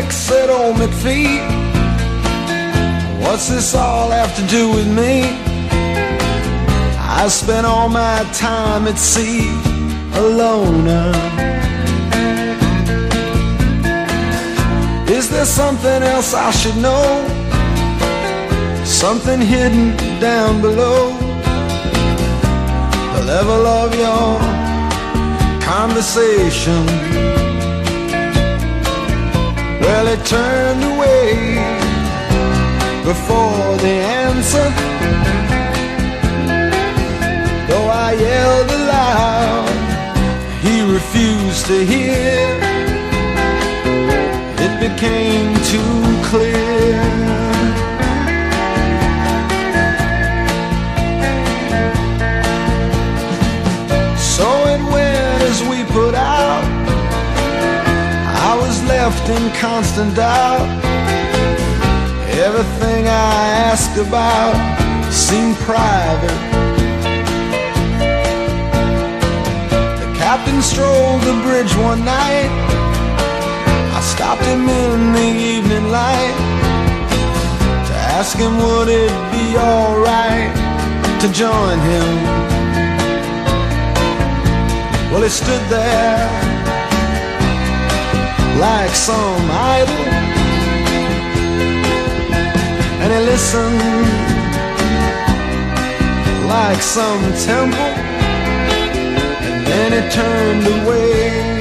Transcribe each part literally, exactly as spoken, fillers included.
Nick said, "Oh, McPhee, what's this all have to do with me? I spent all my time at sea alone. Is there something else I should know? Something hidden down below the level of your conversation?" Well, he turned away before the answer. Though I yelled aloud, he refused to hear. It became too clear. So it went as we put out. I was left in constant doubt. Everything I asked about seemed private. The captain strolled the bridge one night. I stopped him in the evening light to ask him would it be alright to join him. Well, he stood there like some idol, and he listened like some temple, and then he turned away.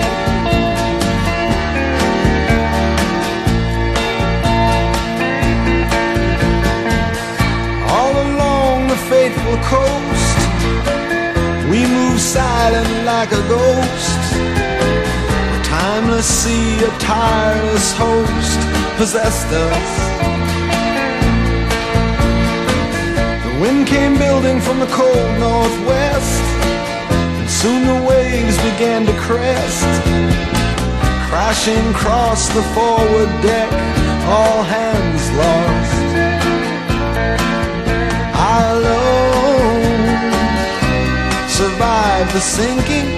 All along the faithful coast, we moved silent like a ghost. The timeless sea, a tireless host, possessed us. The wind came building from the cold northwest, and soon the waves began to crest. Crashing across the forward deck, all hands lost. I alone survived the sinking.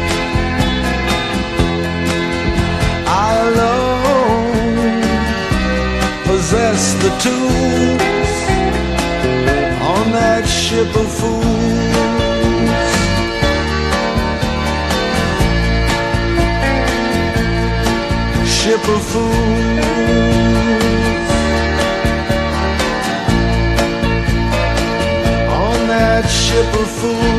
I alone possess the tools on that ship of fools. Ship of fools. On that ship of fools.